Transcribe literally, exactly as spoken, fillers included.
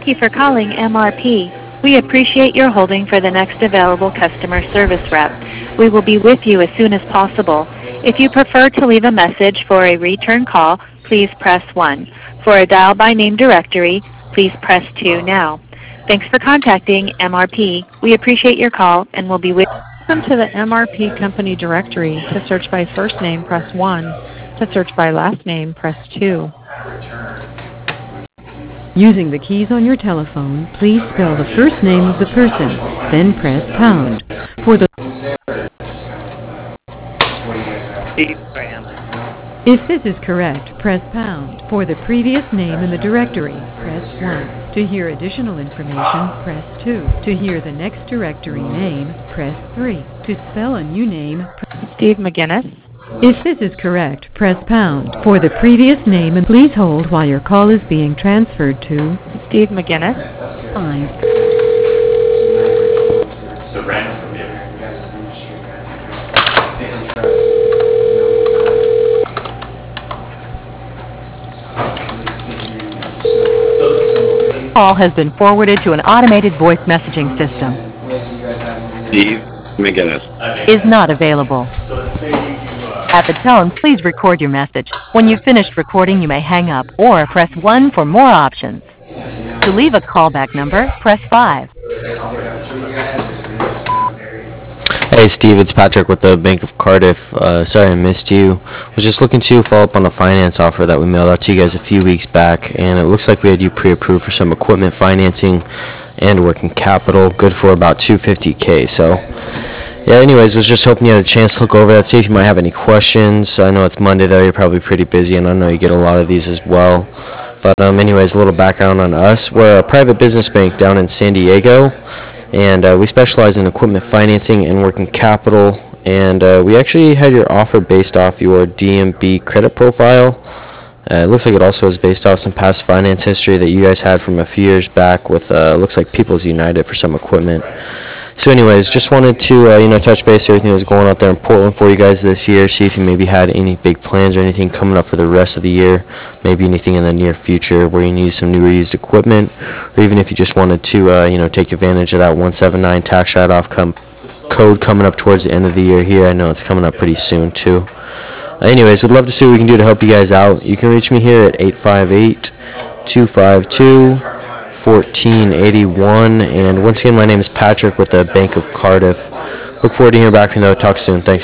Thank you for calling M R P. We appreciate your holding for the next available customer service rep. We will be with you as soon as possible. If you prefer to leave a message for a return call, please press one. For a dial by name directory, please press two now. Thanks for contacting M R P. We appreciate your call and will be with you. Welcome to the M R P company directory. To search by first name, press one. To search by last name, press two. Using the keys on your telephone, please spell the first name of the person, then press pound. For the If this is correct, press pound. For the previous name in the directory, press one. To hear additional information, press two. To hear the next directory name, press three. To spell a new name, press Steve McGinnis. If this is correct, press pound. For the previous name, and please hold while your call is being transferred to Steve McGinnis. Fine. Call has been forwarded to an automated voice messaging system. Steve McGinnis Is not available. At the tone, please record your message. When you've finished recording, you may hang up or press one for more options. To leave a callback number, press five. Hey Steve, it's Patrick with the Bank of Cardiff. Uh, sorry I missed you. Was just looking to follow up on a finance offer that we mailed out to you guys a few weeks back, and it looks like we had you pre-approved for some equipment financing and working capital, good for about two hundred fifty K. So, yeah. Anyways, was just hoping you had a chance to look over that, see if you might have any questions. I know it's Monday though; you're probably pretty busy, and I know you get a lot of these as well. But um, anyways, a little background on us. We're a private business bank down in San Diego. And uh, we specialize in equipment financing and working capital. And uh, we actually had your offer based off your D M B credit profile. Uh, it looks like it also is based off some past finance history that you guys had from a few years back with, uh, looks like People's United for some equipment. So anyways, just wanted to, uh, you know, touch base on everything that was going out there in Portland for you guys this year, see if you maybe had any big plans or anything coming up for the rest of the year, maybe anything in the near future where you need some new or used equipment, or even if you just wanted to, uh, you know, take advantage of that one seventy-nine tax write-off com- code coming up towards the end of the year here. I know it's coming up pretty soon too. Uh, anyways, we'd love to see what we can do to help you guys out. You can reach me here at eight five eight, two five two, fourteen eighty-one, and once again, my name is Patrick with the Bank of Cardiff. Look forward to hearing back from you though. Talk soon. Thanks.